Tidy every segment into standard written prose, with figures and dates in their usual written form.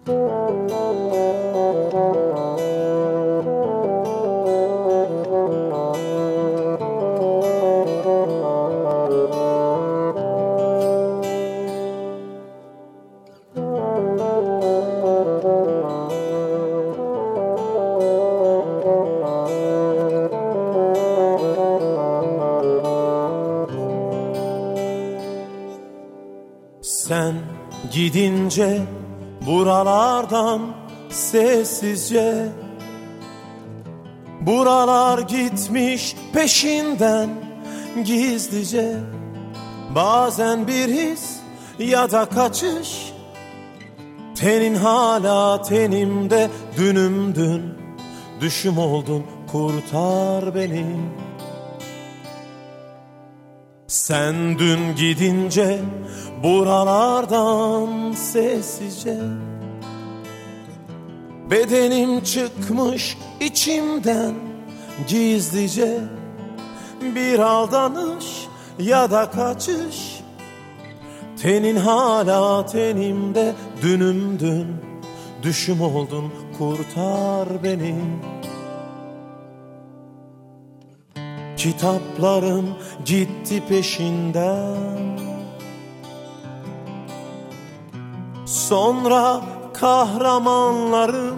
Sen gidince buralardan sessizce, buralar gitmiş peşinden gizlice. Bazen bir his ya da kaçış, tenin hala tenimde, dünümdün düşüm oldun, kurtar beni. Sen dün gidince buralardan sessizce, bedenim çıkmış içimden gizlice. Bir aldanış ya da kaçış, tenin hala tenimde, dünümdün düşüm oldun, kurtar beni. Kitaplarım gitti peşinden, sonra kahramanlarım.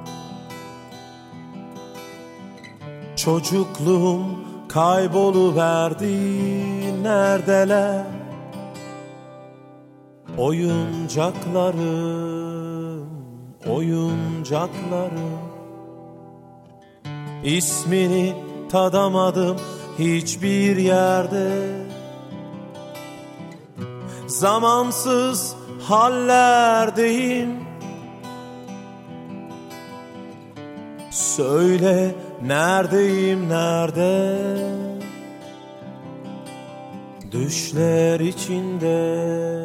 Çocukluğum kayboluverdi, neredeler oyuncaklarım, oyuncaklarım. İsmini tadamadım hiçbir yerde, zamansız hallerdeyim. Söyle neredeyim, nerede? Düşler içinde,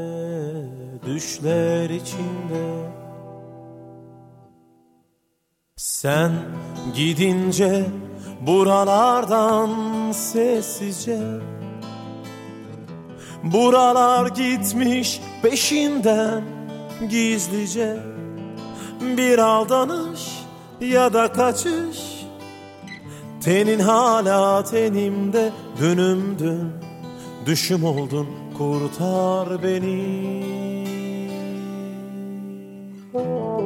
düşler içinde. Sen gidince buralardan sessizce, buralar gitmiş peşinden gizlice. Bir aldanış ya da kaçış, tenin hala tenimde, dünümdün düşüm oldun, kurtar beni.